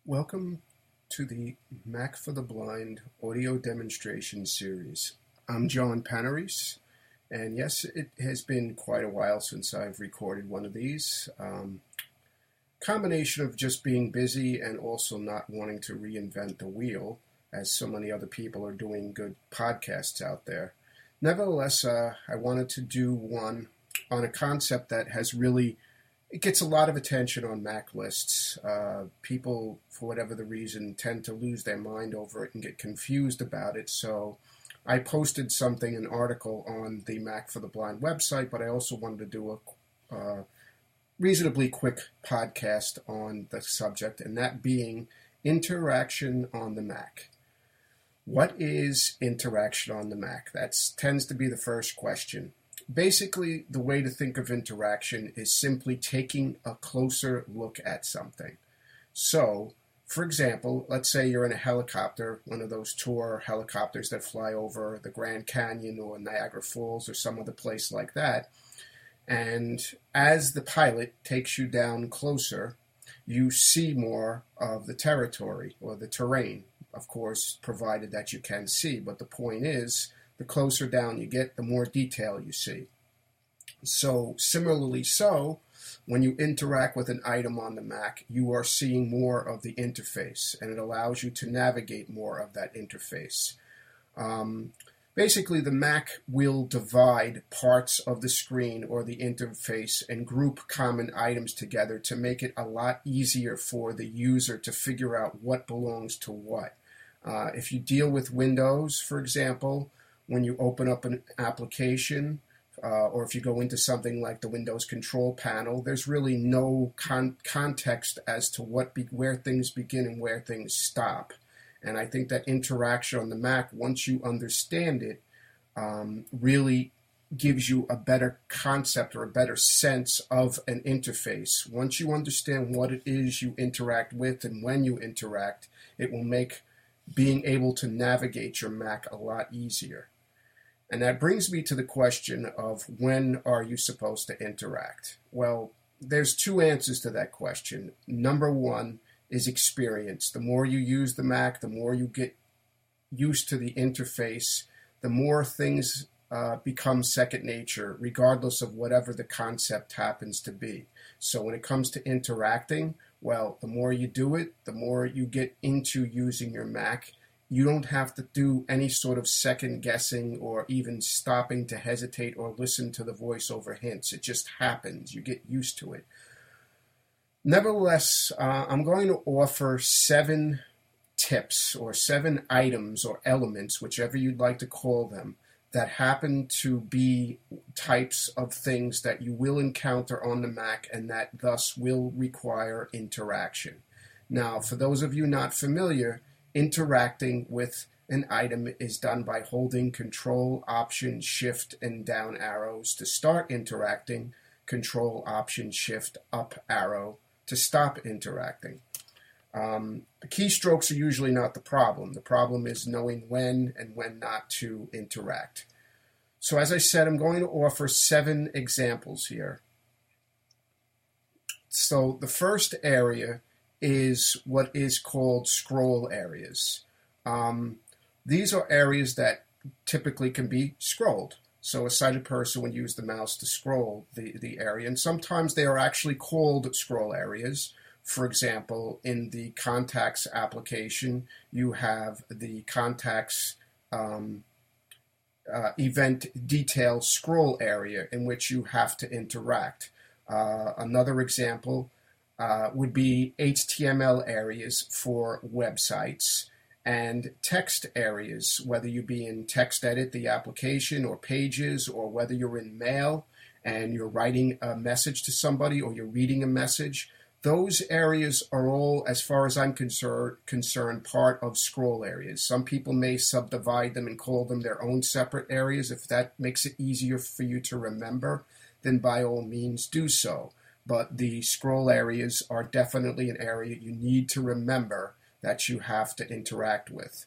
Welcome to the Mac for the Blind audio demonstration series. I'm John Panarese, and yes, it has been quite a while since I've recorded one of these. Combination of just being busy and also not wanting to reinvent the wheel, as so many other people are doing good podcasts out there. Nevertheless, I wanted to do one on a concept that has really it gets a lot of attention on Mac lists. People, for whatever the reason, tend to lose their mind over it and get confused about it. So I posted an article on the Mac for the Blind website, but I also wanted to do a reasonably quick podcast on the subject, and that being interaction on the Mac. What is interaction on the Mac? That tends to be the first question. Basically, the way to think of interaction is simply taking a closer look at something. So, for example, let's say you're in a helicopter, one of those tour helicopters that fly over the Grand Canyon or Niagara Falls or some other place like that. And as the pilot takes you down closer, you see more of the territory or the terrain, of course, provided that you can see. But the point is, the closer down you get, the more detail you see. So, similarly when you interact with an item on the Mac, you are seeing more of the interface, and it allows you to navigate more of that interface. Basically, the Mac will divide parts of the screen or the interface and group common items together to make it a lot easier for the user to figure out what belongs to what. If you deal with Windows, for example, when you open up an application, or if you go into something like the Windows Control Panel, there's really no context as to where things begin and where things stop. And I think that interaction on the Mac, once you understand it, really gives you a better concept or a better sense of an interface. Once you understand what it is you interact with and when you interact, it will make being able to navigate your Mac a lot easier. And that brings me to the question of when are you supposed to interact? Well, there's two answers to that question. Number one is experience. The more you use the Mac, the more you get used to the interface, the more things become second nature, regardless of whatever the concept happens to be. So when it comes to interacting, well, the more you do it, the more you get into using your Mac. You don't have to do any sort of second guessing or even stopping to hesitate or listen to the voiceover hints. It just happens. You get used to it. Nevertheless, I'm going to offer 7 tips or 7 items or elements, whichever you'd like to call them, that happen to be types of things that you will encounter on the Mac and that thus will require interaction. Now, for those of you not familiar, interacting with an item is done by holding Control, Option, Shift, and down arrows to start interacting, Control, Option, Shift, up arrow to stop interacting. The keystrokes are usually not the problem. The problem is knowing when and when not to interact. So as I said, I'm going to offer 7 examples here. So the first area is what is called scroll areas. These are areas that typically can be scrolled. So a sighted person would use the mouse to scroll the area, and sometimes they are actually called scroll areas. For example, in the Contacts application, you have the Contacts event detail scroll area in which you have to interact. Another example would be HTML areas for websites and text areas, whether you be in TextEdit, the application, or Pages, or whether you're in Mail and you're writing a message to somebody or you're reading a message. Those areas are all, as far as I'm concerned, part of scroll areas. Some people may subdivide them and call them their own separate areas. If that makes it easier for you to remember, then by all means do so. But the scroll areas are definitely an area you need to remember that you have to interact with.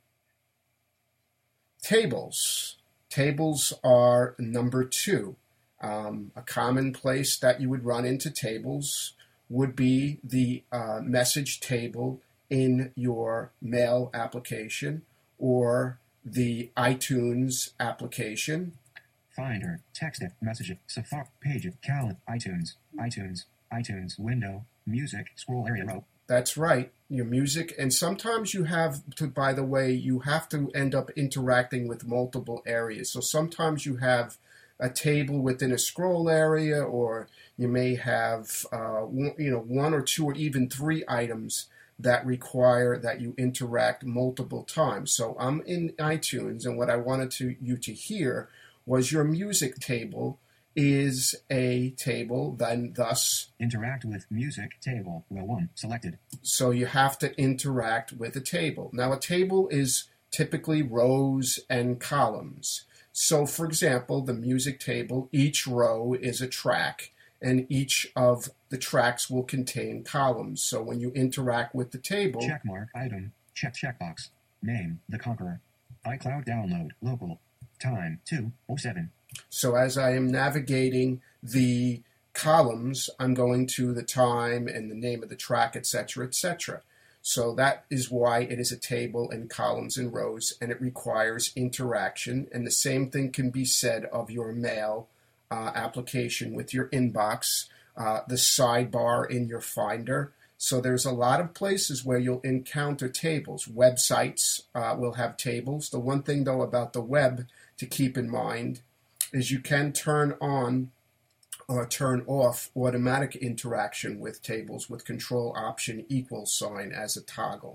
Tables. Tables are number 2. A common place that you would run into tables would be the message table in your Mail application or the iTunes application. Finder, text, message, Safari, page, calendar, iTunes, window, music, scroll area row. That's right, your music. And sometimes you have to, by the way, you have to end up interacting with multiple areas. So sometimes you have a table within a scroll area, or you may have one or two or even three items that require that you interact multiple times. So I'm in iTunes, and what I wanted you to hear was your music table is a table, then thus interact with music table, row 1, selected. So you have to interact with a table. Now a table is typically rows and columns. So for example, the music table, each row is a track, and each of the tracks will contain columns. So when you interact with the table... Checkmark, item, checkbox, name, The Conqueror, iCloud download, local, time, 2:07. So as I am navigating the columns, I'm going to the time and the name of the track, etc., etc. So that is why it is a table and columns and rows, and it requires interaction. And the same thing can be said of your Mail application with your inbox, the sidebar in your Finder. So there's a lot of places where you'll encounter tables. Websites will have tables. The one thing, though, about the web to keep in mind is you can turn on or turn off automatic interaction with tables with Control Option = as a toggle.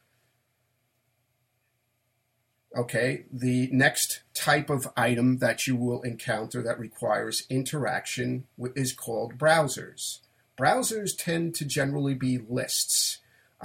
Okay, the next type of item that you will encounter that requires interaction is called browsers. Browsers tend to generally be lists.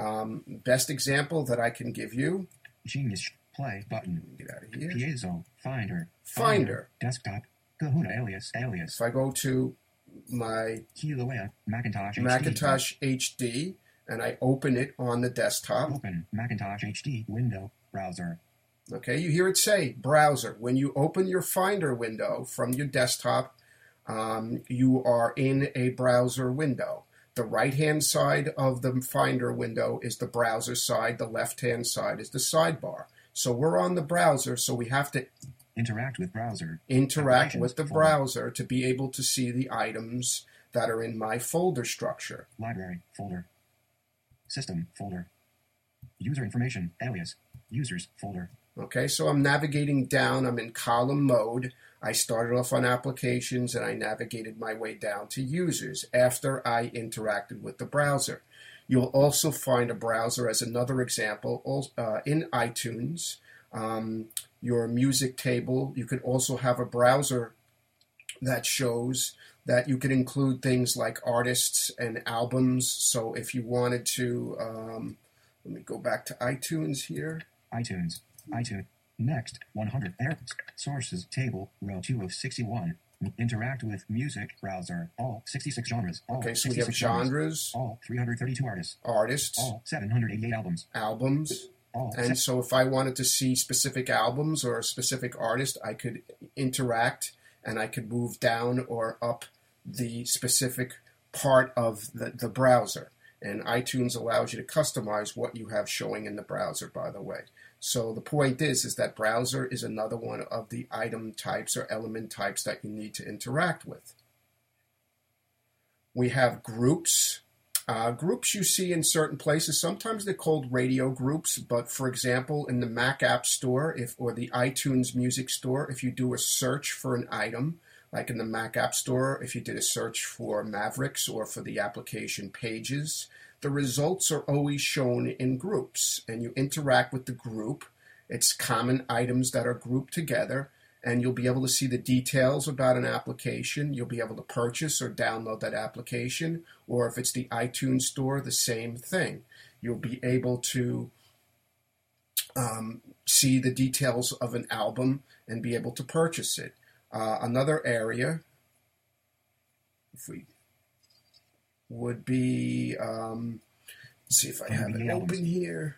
Best example that I can give you. Genius, play button. Get out of here. Piezo, Finder. Desktop, Kahuna alias. If I go to my Kilauea, Macintosh HD, and I open it on the desktop. Open Macintosh HD window, browser. Okay, you hear it say browser. When you open your Finder window from your desktop, you are in a browser window. The right-hand side of the Finder window is the browser side. The left-hand side is the sidebar. So we're on the browser, so we have to interact with browser. Interact with the browser to be able to see the items that are in my folder structure. Library, folder. System, folder. User information, alias. Users, folder. Okay, so I'm navigating down. I'm in column mode. I started off on applications, and I navigated my way down to users after I interacted with the browser. You'll also find a browser as another example in iTunes. Your music table, you could also have a browser that shows that you could include things like artists and albums. So if you wanted to, let me go back to iTunes here. iTunes. Next, 100 sources table, row 2 of 61. Interact with music browser. All 66 genres. All okay, so we have genres. All 332 artists. All 788 albums. And so if I wanted to see specific albums or a specific artist, I could interact and I could move down or up the specific part of the browser. And iTunes allows you to customize what you have showing in the browser, by the way. So the point is that browser is another one of the item types or element types that you need to interact with. We have groups. Groups you see in certain places. Sometimes they're called radio groups, but for example, in the Mac App Store or the iTunes Music Store, if you do a search for an item, like in the Mac App Store, if you did a search for Mavericks or for the application Pages, the results are always shown in groups, and you interact with the group. It's common items that are grouped together, and you'll be able to see the details about an application. You'll be able to purchase or download that application, or if it's the iTunes Store, the same thing. You'll be able to see the details of an album and be able to purchase it. Another area, if we would be, let's see if I have it open here.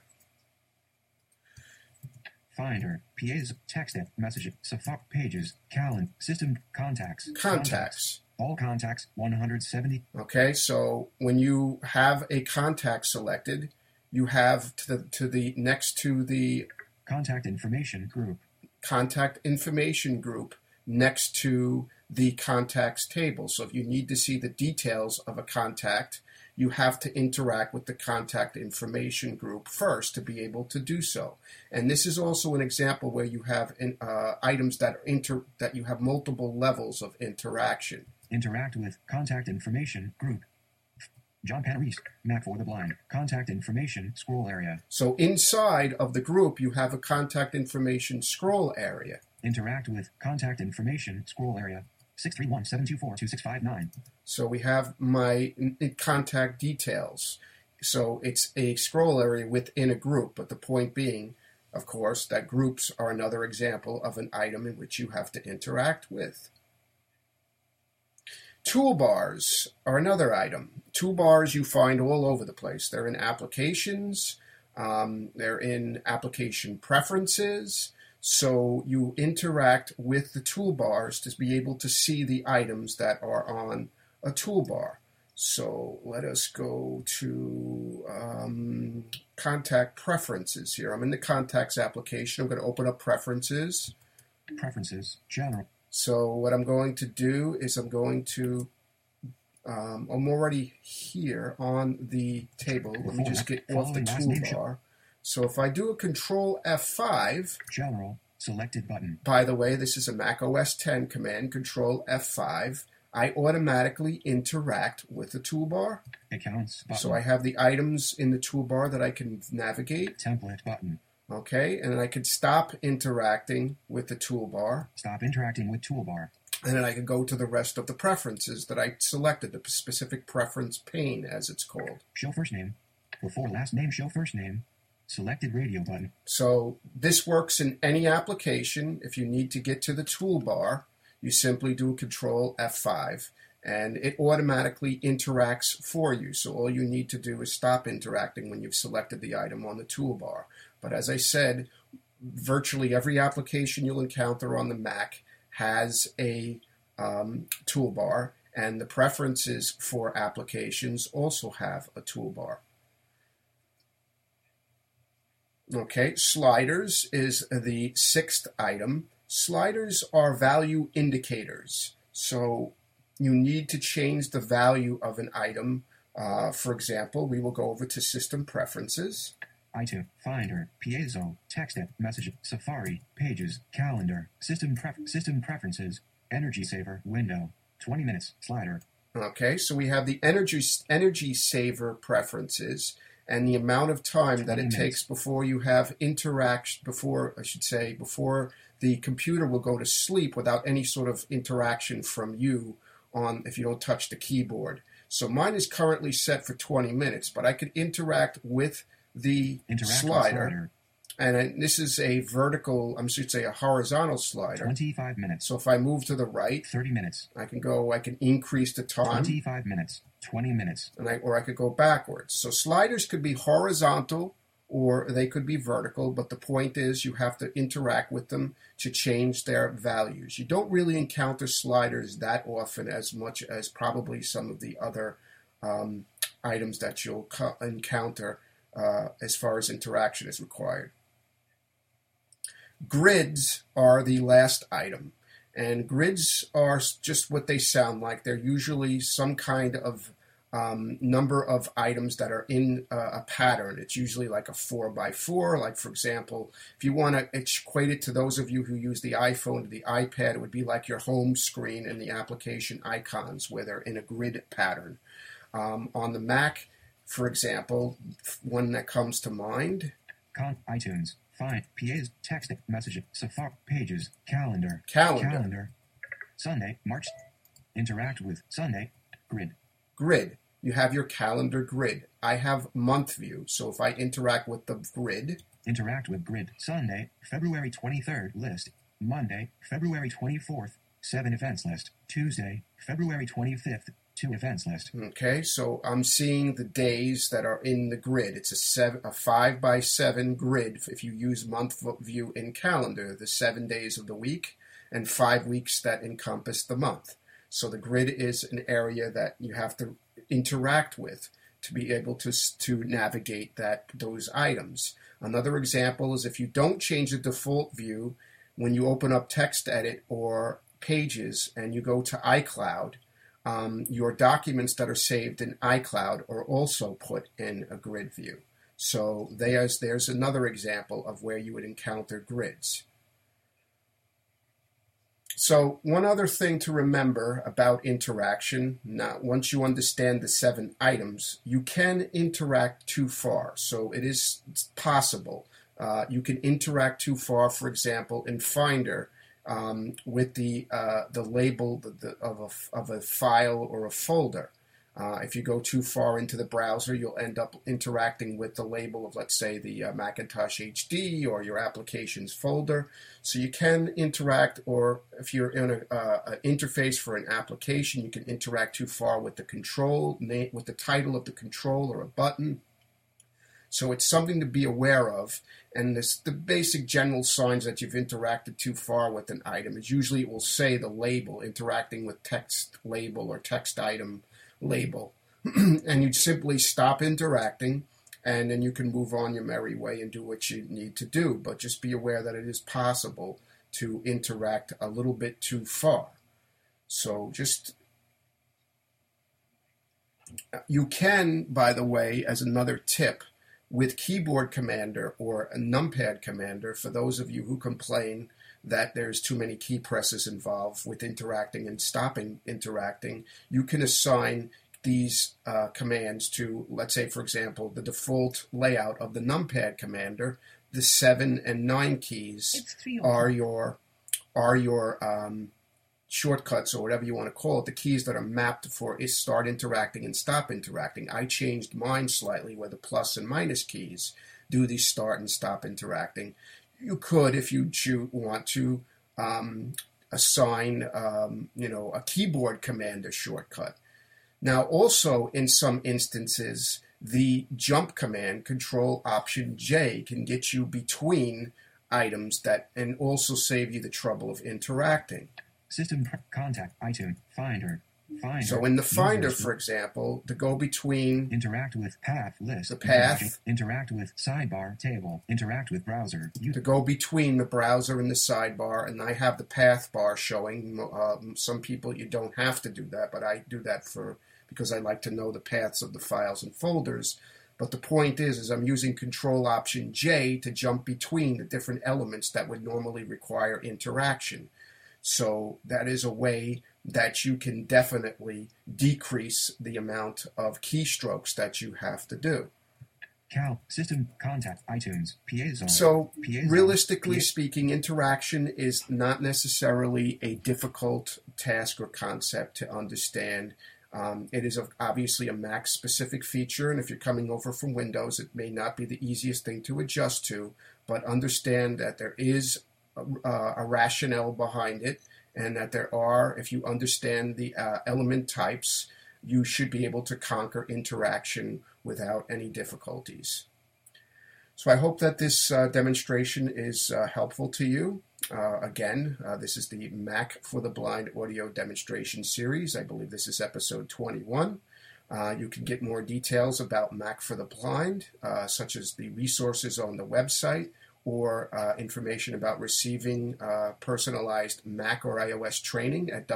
Finder, PAs, text, message, Safari, pages, calendar, system, contacts. All contacts, 170. Okay, so when you have a contact selected, you have to the next to the Contact information group. contact information group next to the contacts table. So if you need to see the details of a contact, you have to interact with the contact information group first to be able to do so. And this is also an example where you have items that you have multiple levels of interaction. Interact with contact information group. John Panarese, Map for the Blind. Contact information scroll area. So inside of the group, you have a contact information scroll area. Interact with contact information scroll area. 631-724-2659. So we have my contact details. So it's a scroll area within a group, but the point being, of course, that groups are another example of an item in which you have to interact with. Toolbars are another item. Toolbars you find all over the place. They're in applications, they're in application preferences, so you interact with the toolbars to be able to see the items that are on a toolbar. So let us go to contact preferences here. I'm in the contacts application. I'm going to open up preferences. Preferences, general. So what I'm going to do is I'm already here on the table. Let me just get off the toolbar. So if I do a Control F5, General, selected button. By the way, this is a Mac OS X command, Control F5. I automatically interact with the toolbar. Accounts button. So I have the items in the toolbar that I can navigate. Template button. Okay, and then I could stop interacting with the toolbar. Stop interacting with toolbar. And then I could go to the rest of the preferences that I selected, the specific preference pane, as it's called. Show first name. Before last name, show first name. Selected radio button. So this works in any application. If you need to get to the toolbar, you simply do Control F5, and it automatically interacts for you. So all you need to do is stop interacting when you've selected the item on the toolbar. But as I said, virtually every application you'll encounter on the Mac has a toolbar, and the preferences for applications also have a toolbar. Okay, sliders is the sixth item. Sliders are value indicators. So you need to change the value of an item. For example, we will go over to System Preferences. iTunes, Finder, Piezo, TextEd, Message, Safari, Pages, Calendar, System Preferences, Energy Saver, Window, 20 minutes, slider. Okay, so we have the energy saver preferences and the amount of time that it takes before you have interaction, before the computer will go to sleep without any sort of interaction from you if you don't touch the keyboard. So mine is currently set for 20 minutes, but I could interact with the slider. And this is a horizontal slider. 25 minutes. So if I move to the right, 30 minutes. I can increase the time. 25 minutes. 20 minutes. Or I could go backwards. So sliders could be horizontal or they could be vertical, but the point is you have to interact with them to change their values. You don't really encounter sliders that often as much as probably some of the other items that you'll encounter as far as interaction is required. Grids are the last item, and grids are just what they sound like. They're usually some kind of number of items that are in a pattern. It's usually like a 4x4. Like, for example, if you want to equate it to those of you who use the iPhone or the iPad, it would be like your home screen and the application icons where they're in a grid pattern. On the Mac, for example, one that comes to mind. iTunes, Find, PAs, Text, Message, Safari, Pages, Calendar. Sunday, March. Interact with Sunday, Grid. Grid. You have your calendar grid. I have month view, so if I interact with the grid. Interact with grid. Sunday, February 23rd list. Monday, February 24th, 7 events list. Tuesday, February 25th, 2 events list. Okay, so I'm seeing the days that are in the grid. It's a 5x7 grid if you use month view in calendar, the 7 days of the week and 5 weeks that encompass the month. So the grid is an area that you have to interact with to be able to navigate those items. Another example is if you don't change the default view when you open up TextEdit or Pages and you go to iCloud, your documents that are saved in iCloud are also put in a grid view. So there's another example of where you would encounter grids. So one other thing to remember about interaction, now once you understand the 7 items, you can interact too far. So it's possible. You can interact too far, for example, in Finder with the label of a file or a folder. If you go too far into the browser, you'll end up interacting with the label of, let's say, the Macintosh HD or your applications folder. So you can interact, or if you're in an interface for an application, you can interact too far with the control, with the title of the control or a button. So it's something to be aware of. And the basic general signs that you've interacted too far with an item is usually it will say the label, interacting with text label or text item label. And you'd simply stop interacting, and then you can move on your merry way and do what you need to do. But just be aware that it is possible to interact a little bit too far. So you can, by the way, as another tip, with Keyboard Commander or a Numpad Commander, for those of you who complain that there's too many key presses involved with interacting and stopping interacting, you can assign these commands to, let's say, for example, the default layout of the Numpad Commander. The 7 and 9 keys are your shortcuts, or whatever you want to call it, the keys that are mapped for start interacting and stop interacting. I changed mine slightly where the plus and minus keys do the start and stop interacting. You could, if you want to, assign a Keyboard Commander shortcut. Now, also in some instances, the jump command, Control-Option-J, can get you between items and also save you the trouble of interacting. System contact item Finder. So in the Finder, for example, to go between interact with path list, the path, interact with sidebar table, interact with browser. To go between the browser and the sidebar, and I have the path bar showing. Some people you don't have to do that, but I do that because I like to know the paths of the files and folders. But the point is I'm using Control-Option-J to jump between the different elements that would normally require interaction. So that is a way that you can definitely decrease the amount of keystrokes that you have to do. Cal, system, contact, iTunes, PA zone. So realistically speaking, interaction is not necessarily a difficult task or concept to understand. It is obviously a Mac-specific feature, and if you're coming over from Windows, it may not be the easiest thing to adjust to, but understand that there is a rationale behind it, and that there are, if you understand the element types, you should be able to conquer interaction without any difficulties. So I hope that this demonstration is helpful to you. Again, this is the Mac for the Blind audio demonstration series. I believe this is episode 21. You can get more details about Mac for the Blind, such as the resources on the website, or information about receiving personalized Mac or iOS training at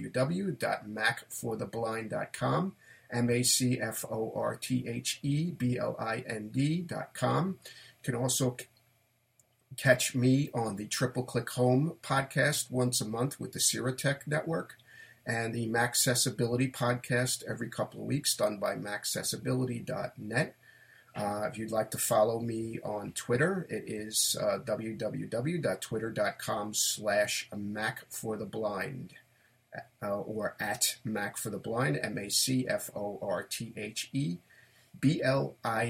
www.macfortheblind.com, MacFortheblind.com. You can also catch me on the Triple Click Home podcast once a month with the Siratech Network, and the Maccessibility podcast every couple of weeks done by Maccessibility.net. If you'd like to follow me on Twitter, it is www.twitter.com/MacFortheBlind or at MacFortheBlind,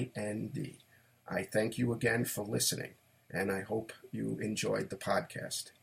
MacFortheBlind. I thank you again for listening, and I hope you enjoyed the podcast.